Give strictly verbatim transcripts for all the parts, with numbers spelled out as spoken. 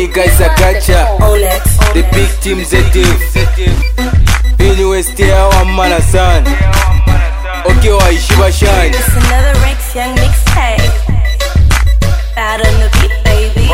nigga is a catcher. The big team's a thief. Anyway, stay our man a son. Okay, why Shiva shine? It's another Rex Young mixtape. Out on the beat, baby.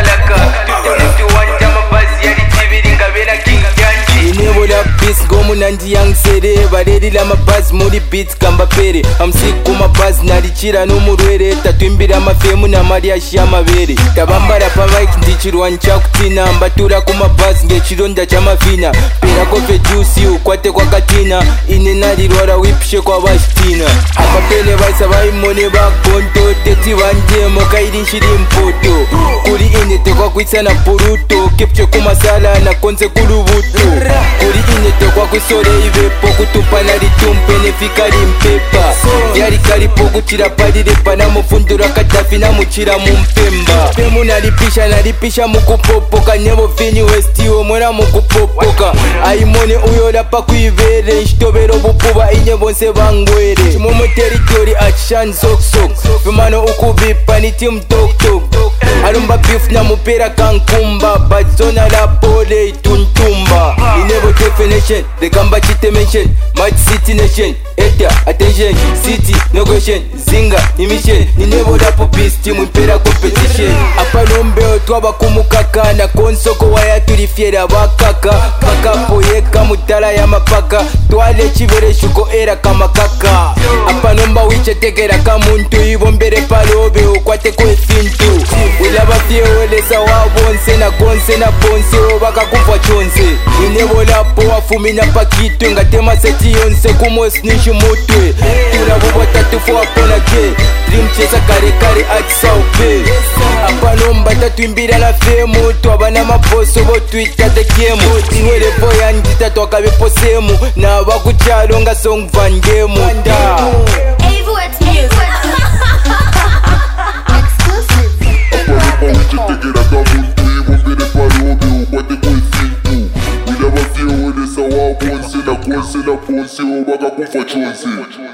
Inebola beats gomu nandi yang sere bareri la mabaz muri beats kamba pere amsiku mabaz nalichira n'umurwere tatwimbira amafemu na Maria shyamabere tabambara pa mic ndichirwa nchakutina mbatura ku mabaz ngechironda chamafina pera kofe juice ukwate kwa katina ine nalirwara wipishe kwa bashitina apapene baisa bayimone bakonto teti banje mokairi nshiri mpoto kuri ine tekwa kwisana puruto kepche kumasala na konse kulubuto kuri ine tekwa kwisore ibepo kutumpana litumpe nefika limpepa yari karipo kuchira palirepa na mufundura katafi na muchira mumpemba pemu nalipisha nalipisha mukupopoka nebo vini westiwo mwena mukupopoka aimone uyo lapa kuivere nshitobero bupuba inye bonse bangwere chimomo teritori achishan soksok vimano ukuvipa ni team toktok alumba beef na mupera kankumba batzona la pole ituntumba inebo definition the gamba chite mention might city nation eta attention city no question zinga emission inebo lapo beast team impera competition apanombeo twaba kumukaka na konsoko waya tulifiera bakaka kaka poyeka mutala ya mapaka twale chibere shuko era kama kaka apanomba wiche tekera kamuntu ibombere palobe ukwate kwe fintu ulaba fieweleza wabonse na konse na bonse obaka kufa chonse inebo lapo wafumina pakitwe ngatema seti yonse kumosnishi mutwe tulabubo tatufu wapona ke dream chesa kare kare atisaupe apanomba tatwimbira na femu twabana maposo bo twitter the game iwelevo yanjita twakabepo semu na bakuchalo nga song van game da Ponce na ponce, obaka kufa chonse.